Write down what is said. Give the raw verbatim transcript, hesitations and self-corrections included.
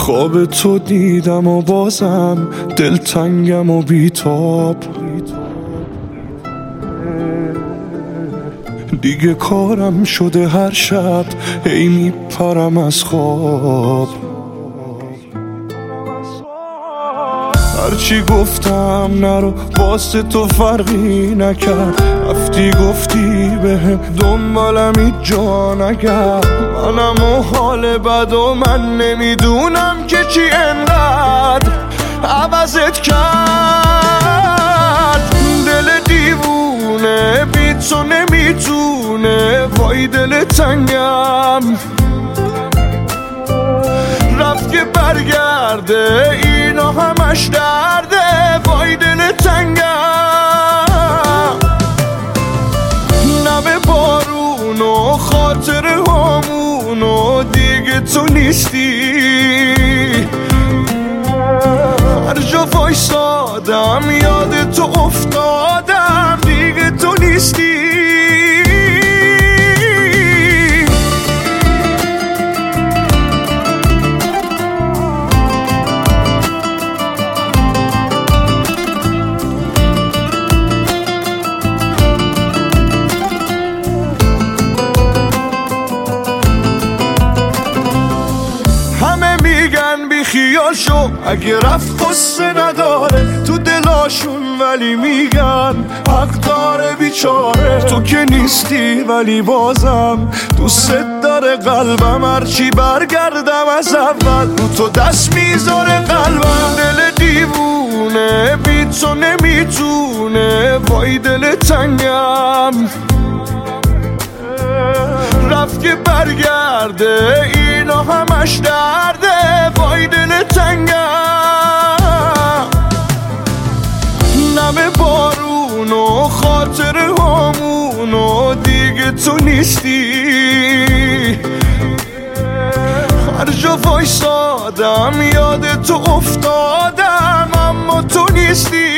خواب تو دیدم و بازم دلتنگم و بیتاب. دیگه کارم شده هر شب هی میپرم از خواب. هرچی گفتم نرو واسه تو فرقی نکرد، رفتی گفتی بهم دنبالم هیچ جا نگرد. منم و حال بد و من نمیدونم که چی انقدر عوضت کرد. دل دیوونه بی تو نمیتونه، وای دل تنگم رفت که برگرده، اینا همش درده، وای دل تنگم. نم بارون و خاطر همون و دیگه تو نیستی. هر جا وایسادم یاد تو افتادم، دیگه تو نیستی. خیال شو اگه رفت قصه نداره تو دلاشون، ولی میگن حق داره بیچاره. تو که نیستی ولی بازم دوست داره قلبم، هرچی برگردم از اول رو تو دست میذاره قلبم. دل دیوونه بی تو نمیتونه، وای دل تنگم رفت که برگرده، اینا همش درده، وای دل تنگم. نم بارون و خاطر همون و دیگه تو نیستی. هر جا وایسادم یاد تو افتادم، اما تو نیستی.